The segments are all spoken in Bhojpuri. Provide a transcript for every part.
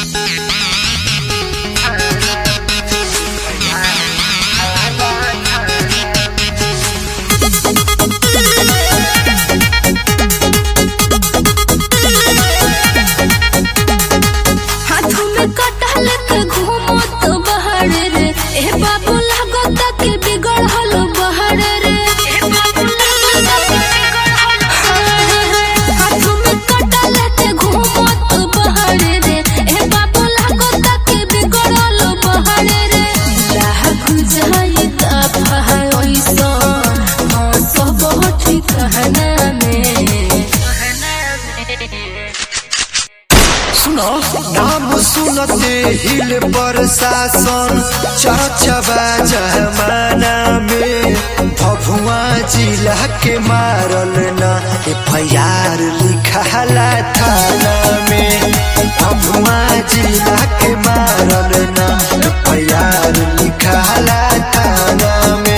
नाम सुनते हिल प्रशासन चर्चबा जमाना में भभुआ जिला के मारल ना FIR लिखाला थाना में। भभुआ जिला के मारल ना FIR लिखाला थाना में।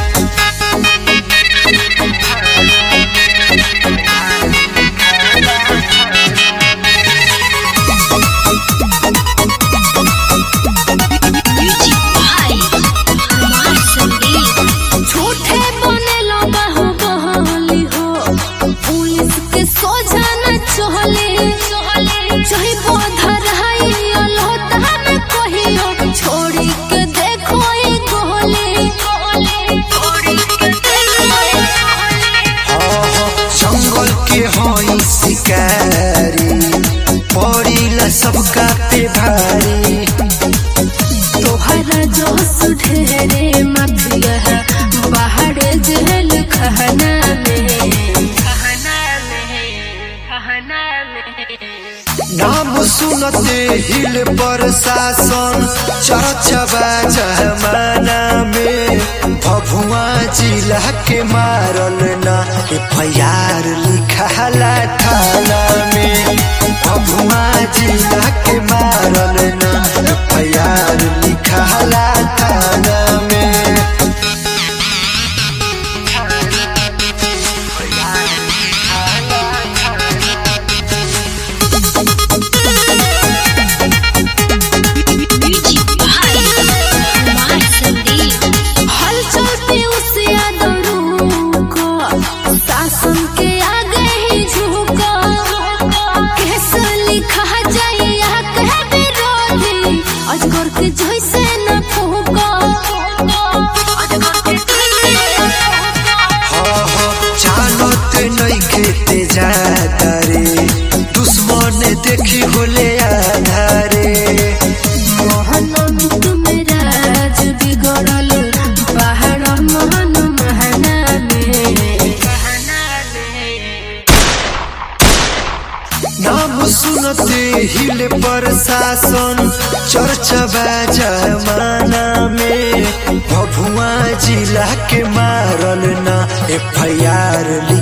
सबका पे भारी तोहरा जो सुधरे माफिया बाहर जेल खाना में। नाम सुनते हिल प्रशासन चर्चबा जमाना में भभुआ जिला के मारल ना FIR लिखाला थाना में। भभुआ जिला के मारल ना FIR लिखाला थाना में। दुश्मन देखी होले आधारे मोहन तुम्हें राज बिगड़ल बाहर मोहन महना में। नाम सुनते हिल प्रशासन चर्चबा जमाना में भभुआ जिला के मारल ना FIR